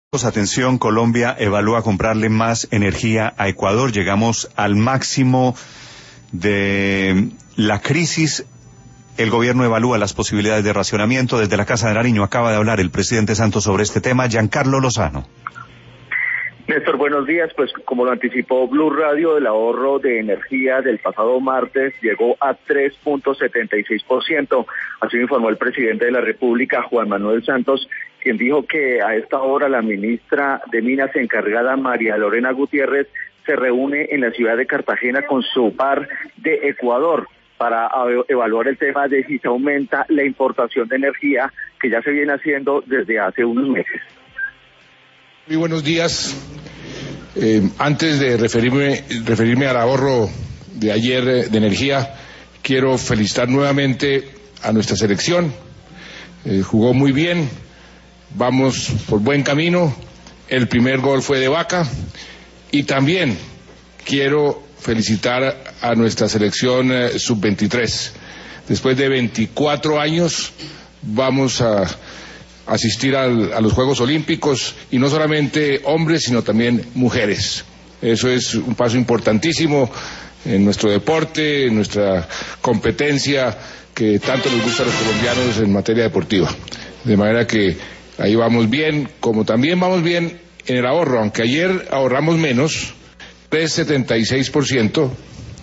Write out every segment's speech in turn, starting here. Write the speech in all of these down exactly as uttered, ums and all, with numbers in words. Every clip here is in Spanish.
Atención, Colombia evalúa comprarle más energía a Ecuador. Llegamos al máximo de la crisis. El gobierno evalúa las posibilidades de racionamiento. Desde la Casa de Nariño acaba de hablar el presidente Santos sobre este tema. Giancarlo Lozano. Néstor, buenos días. Pues como lo anticipó Blue Radio, el ahorro de energía del pasado martes llegó a tres punto setenta y seis por ciento. Así lo informó el presidente de la República, Juan Manuel Santos, quien dijo que a esta hora la ministra de Minas encargada, María Lorena Gutiérrez, se reúne en la ciudad de Cartagena con su par de Ecuador para evaluar el tema de si se aumenta la importación de energía, que ya se viene haciendo desde hace unos meses. Muy buenos días. Eh, antes de referirme, referirme al ahorro de ayer de energía, quiero felicitar nuevamente a nuestra selección. Eh, jugó muy bien, vamos por buen camino. El primer gol fue de Vaca. Y también quiero felicitar a nuestra selección eh, sub veintitrés. Después de veinticuatro años vamos a asistir al, a los Juegos Olímpicos, y no solamente hombres, sino también mujeres. Eso es un paso importantísimo en nuestro deporte, en nuestra competencia que tanto nos gusta a los colombianos en materia deportiva. De manera que ahí vamos bien, como también vamos bien en el ahorro, aunque ayer ahorramos menos, tres punto setenta y seis por ciento.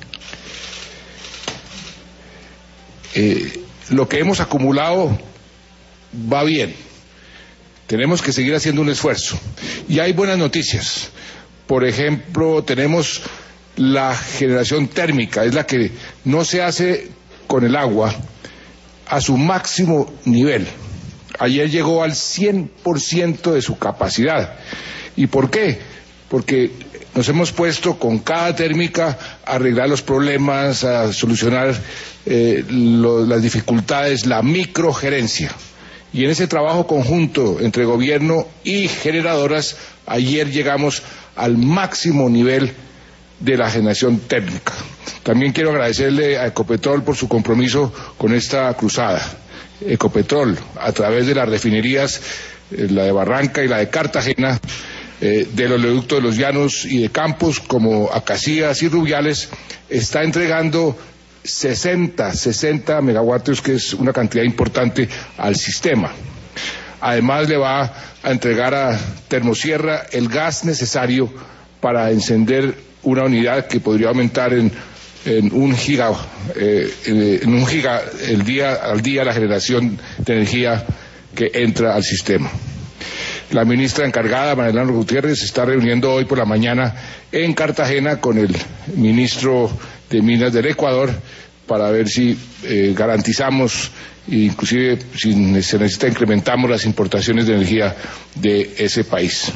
Eh, lo que hemos acumulado va bien. Tenemos que seguir haciendo un esfuerzo. Y hay buenas noticias. Por ejemplo, tenemos la generación térmica, es la que no se hace con el agua, a su máximo nivel. Ayer llegó al cien por ciento de su capacidad. ¿Y por qué? Porque nos hemos puesto con cada térmica a arreglar los problemas, a solucionar eh, lo, las dificultades, la microgerencia. Y en ese trabajo conjunto entre gobierno y generadoras, ayer llegamos al máximo nivel de la generación térmica. También quiero agradecerle a Ecopetrol por su compromiso con esta cruzada. Ecopetrol, a través de las refinerías, eh, la de Barranca y la de Cartagena, eh, de los oleoductos de los llanos y de campos como Acacías y Rubiales, está entregando sesenta megavatios, que es una cantidad importante, al sistema. Además le va a entregar a Termosierra el gas necesario para encender una unidad que podría aumentar en, en un giga, eh, en un giga el día, al día la generación de energía que entra al sistema. La ministra encargada, María Lorena Gutiérrez, se está reuniendo hoy por la mañana en Cartagena con el ministro de Minas del Ecuador para ver si eh, garantizamos, inclusive si se necesita, incrementamos las importaciones de energía de ese país.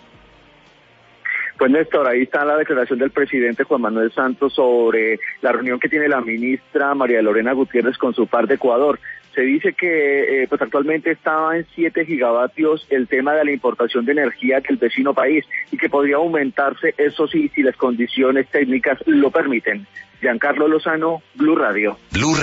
Pues Néstor, ahí está la declaración del presidente Juan Manuel Santos sobre la reunión que tiene la ministra María Lorena Gutiérrez con su par de Ecuador. Se dice que eh, pues actualmente estaba en siete gigavatios el tema de la importación de energía del vecino país, y que podría aumentarse, eso sí, si las condiciones técnicas lo permiten. Giancarlo Lozano, Blue Radio. Blue